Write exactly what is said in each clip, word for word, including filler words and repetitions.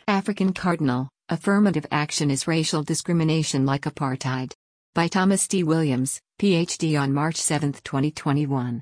African Cardinal, Affirmative Action is Racial Discrimination Like Apartheid. By Thomas D. Williams, P H D on March seventh, twenty twenty-one.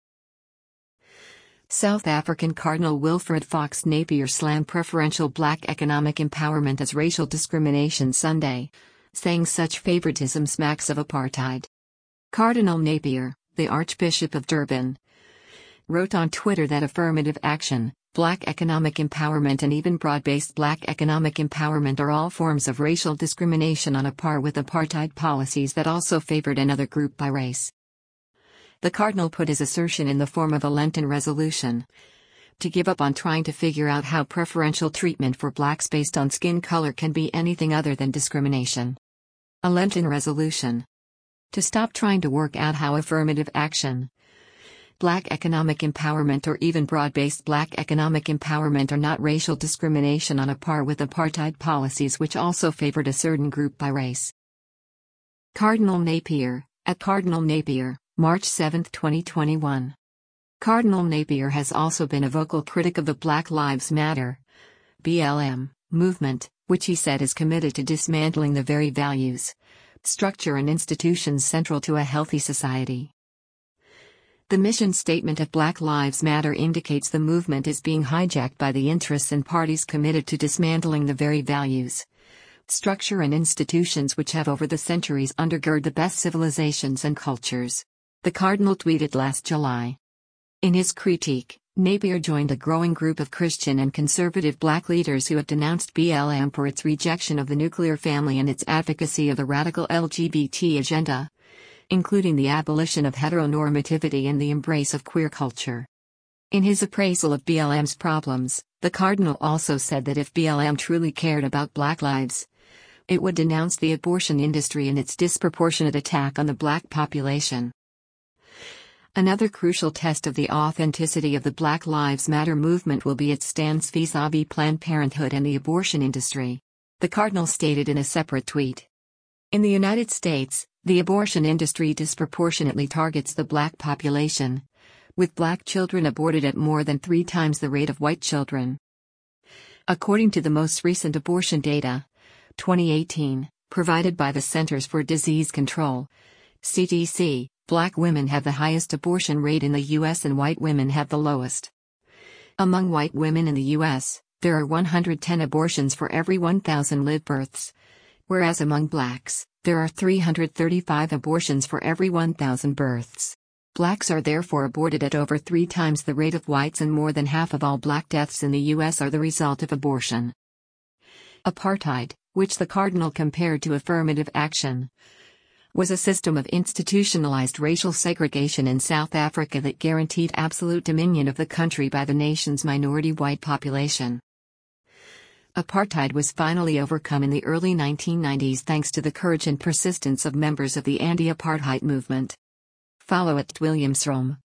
South African Cardinal Wilfred Fox Napier slammed preferential black economic empowerment as racial discrimination Sunday, saying such favoritism smacks of apartheid. Cardinal Napier, the Archbishop of Durban, wrote on Twitter that affirmative action, black economic empowerment and even broad-based black economic empowerment are all forms of racial discrimination on a par with apartheid policies that also favored another group by race. The Cardinal put his assertion in the form of a Lenten resolution to give up on trying to figure out how preferential treatment for blacks based on skin color can be anything other than discrimination. A Lenten resolution to stop trying to work out how affirmative action, black economic empowerment or even broad-based black economic empowerment are not racial discrimination on a par with apartheid policies which also favored a certain group by race. Cardinal Napier, at Cardinal Napier, March seventh, twenty twenty-one. Cardinal Napier has also been a vocal critic of the Black Lives Matter (B L M) movement, which he said is committed to dismantling the very values, structure and institutions central to a healthy society. The mission statement of Black Lives Matter indicates the movement is being hijacked by the interests and parties committed to dismantling the very values, structure and institutions which have over the centuries undergird the best civilizations and cultures, the Cardinal tweeted last July. In his critique, Napier joined a growing group of Christian and conservative black leaders who have denounced B L M for its rejection of the nuclear family and its advocacy of the radical L G B T agenda, including the abolition of heteronormativity and the embrace of queer culture. In his appraisal of B L M's problems, the Cardinal also said that if B L M truly cared about black lives, it would denounce the abortion industry and its disproportionate attack on the black population. Another crucial test of the authenticity of the Black Lives Matter movement will be its stance vis-à-vis Planned Parenthood and the abortion industry, the Cardinal stated in a separate tweet. In the United States, the abortion industry disproportionately targets the black population, with black children aborted at more than three times the rate of white children. According to the most recent abortion data, twenty eighteen, provided by the Centers for Disease Control, C D C, black women have the highest abortion rate in the U S and white women have the lowest. Among white women in the U S, there are one hundred ten abortions for every one thousand live births, whereas among blacks, there are three hundred thirty-five abortions for every one thousand births. Blacks are therefore aborted at over three times the rate of whites, and more than half of all black deaths in the U S are the result of abortion. Apartheid, which the Cardinal compared to affirmative action, was a system of institutionalized racial segregation in South Africa that guaranteed absolute dominion of the country by the nation's minority white population. Apartheid was finally overcome in the early nineteen nineties thanks to the courage and persistence of members of the anti-apartheid movement. Follow at Williamsrom.